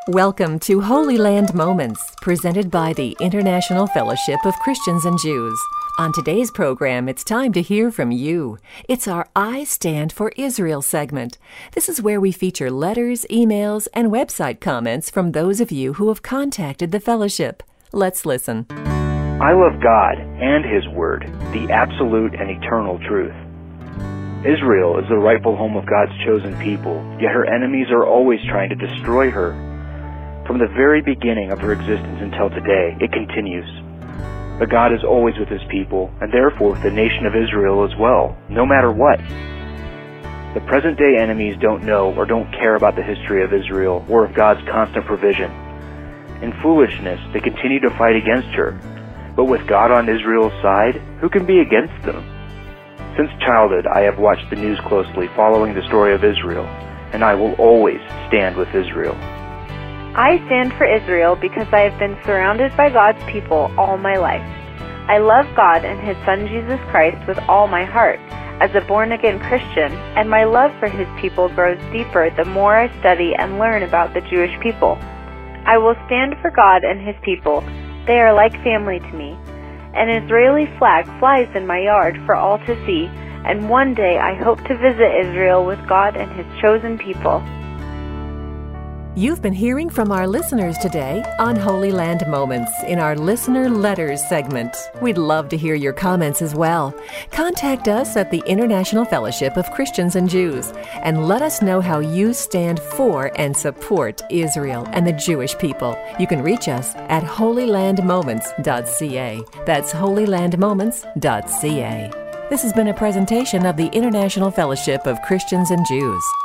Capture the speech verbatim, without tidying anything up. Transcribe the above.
Welcome to Holy Land Moments, presented by the International Fellowship of Christians and Jews. On today's program, it's time to hear from you. It's our I Stand for Israel segment. This is where we feature letters, emails, and website comments from those of you who have contacted the fellowship. Let's listen. I love God and His Word, the absolute and eternal truth. Israel is the rightful home of God's chosen people, yet her enemies are always trying to destroy her. From the very beginning of her existence until today, it continues. But God is always with His people, and therefore with the nation of Israel as well, no matter what. The present-day enemies don't know or don't care about the history of Israel or of God's constant provision. In foolishness, they continue to fight against her. But with God on Israel's side, who can be against them? Since childhood, I have watched the news closely following the story of Israel, and I will always stand with Israel. I stand for Israel because I have been surrounded by God's people all my life. I love God and His Son Jesus Christ with all my heart as a born-again Christian, and my love for His people grows deeper the more I study and learn about the Jewish people. I will stand for God and His people. They are like family to me. An Israeli flag flies in my yard for all to see, and one day I hope to visit Israel with God and His chosen people. You've been hearing from our listeners today on Holy Land Moments in our Listener Letters segment. We'd love to hear your comments as well. Contact us at the International Fellowship of Christians and Jews and let us know how you stand for and support Israel and the Jewish people. You can reach us at holy land moments dot c a. That's holy land moments dot c a. This has been a presentation of the International Fellowship of Christians and Jews.